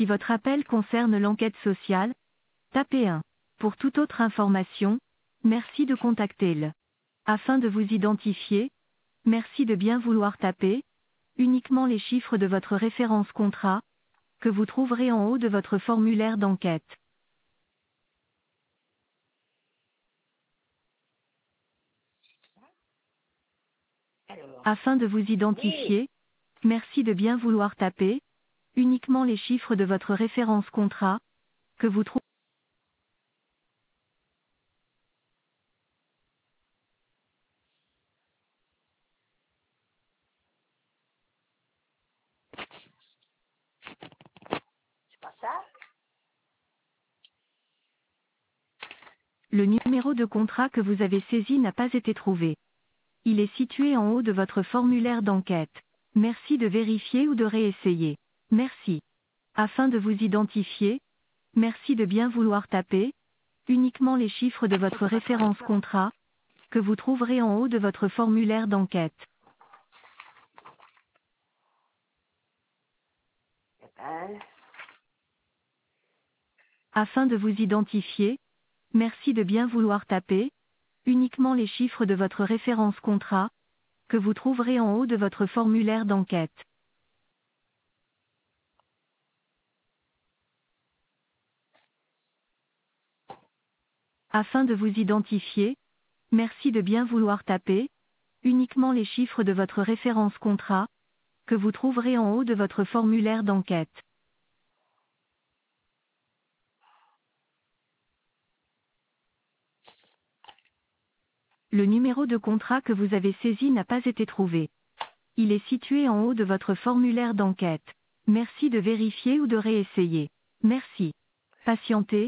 Si votre appel concerne l'enquête sociale, tapez 1. Pour toute autre information, merci de contacter le. Afin de vous identifier, merci de bien vouloir taper uniquement les chiffres de votre référence contrat, que vous trouverez en haut de votre formulaire d'enquête. Alors, Afin de vous oui, identifier, merci de bien vouloir taper uniquement les chiffres de votre référence contrat, que vous trouverez. c'est pas ça. Le numéro de contrat que vous avez saisi n'a pas été trouvé. Il est situé en haut de votre formulaire d'enquête. Merci de vérifier ou de réessayer. Merci. Afin de vous identifier, merci de bien vouloir taper uniquement les chiffres de votre référence contrat, que vous trouverez en haut de votre formulaire d'enquête. Eh ben, Afin de vous identifier, merci de bien vouloir taper uniquement les chiffres de votre référence contrat, que vous trouverez en haut de votre formulaire d'enquête. Afin de vous identifier, merci de bien vouloir taper uniquement les chiffres de votre référence contrat, que vous trouverez en haut de votre formulaire d'enquête. Le numéro de contrat que vous avez saisi n'a pas été trouvé. Il est situé en haut de votre formulaire d'enquête. Merci de vérifier ou de réessayer. Merci. Patientez,